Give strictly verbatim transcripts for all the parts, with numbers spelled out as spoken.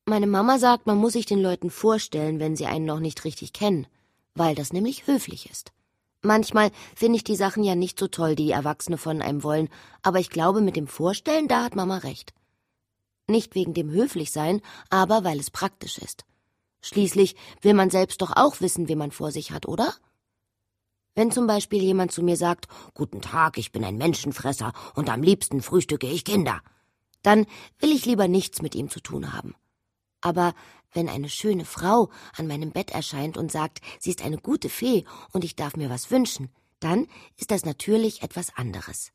Meine Mama sagt, man muss sich den Leuten vorstellen, wenn sie einen noch nicht richtig kennen, weil das nämlich höflich ist. Manchmal finde ich die Sachen ja nicht so toll, die Erwachsene von einem wollen, aber ich glaube, mit dem Vorstellen, da hat Mama recht. Nicht wegen dem Höflichsein, aber weil es praktisch ist. Schließlich will man selbst doch auch wissen, wen man vor sich hat, oder? Wenn zum Beispiel jemand zu mir sagt, »Guten Tag, ich bin ein Menschenfresser und am liebsten frühstücke ich Kinder«, dann will ich lieber nichts mit ihm zu tun haben. Aber wenn eine schöne Frau an meinem Bett erscheint und sagt, sie ist eine gute Fee und ich darf mir was wünschen, dann ist das natürlich etwas anderes.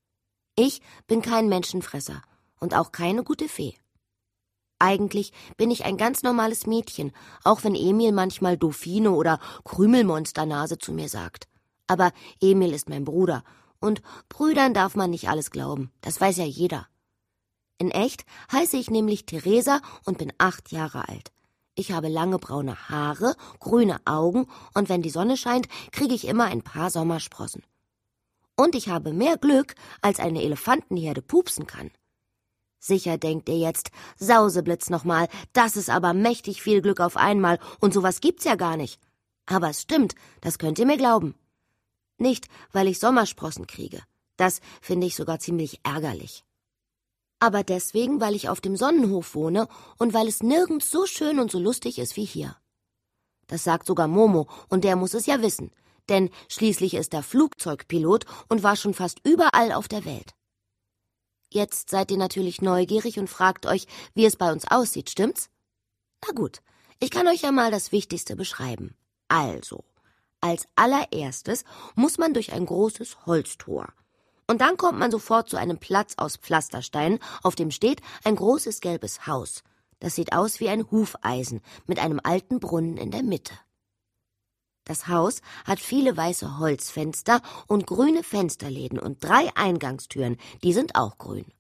Ich bin kein Menschenfresser und auch keine gute Fee. Eigentlich bin ich ein ganz normales Mädchen, auch wenn Emil manchmal Dauphine oder Krümelmonsternase zu mir sagt. Aber Emil ist mein Bruder und Brüdern darf man nicht alles glauben, das weiß ja jeder. In echt heiße ich nämlich Theresa und bin acht Jahre alt. Ich habe lange braune Haare, grüne Augen und wenn die Sonne scheint, kriege ich immer ein paar Sommersprossen. Und ich habe mehr Glück, als eine Elefantenherde pupsen kann. Sicher denkt ihr jetzt, Sauseblitz nochmal, das ist aber mächtig viel Glück auf einmal und sowas gibt's ja gar nicht. Aber es stimmt, das könnt ihr mir glauben. Nicht, weil ich Sommersprossen kriege. Das finde ich sogar ziemlich ärgerlich. Aber deswegen, weil ich auf dem Sonnenhof wohne und weil es nirgends so schön und so lustig ist wie hier. Das sagt sogar Momo und der muss es ja wissen, denn schließlich ist er Flugzeugpilot und war schon fast überall auf der Welt. Jetzt seid ihr natürlich neugierig und fragt euch, wie es bei uns aussieht, stimmt's? Na gut, ich kann euch ja mal das Wichtigste beschreiben. Also, als allererstes muss man durch ein großes Holztor. Und dann kommt man sofort zu einem Platz aus Pflastersteinen, auf dem steht ein großes gelbes Haus. Das sieht aus wie ein Hufeisen mit einem alten Brunnen in der Mitte. Das Haus hat viele weiße Holzfenster und grüne Fensterläden und drei Eingangstüren, die sind auch grün.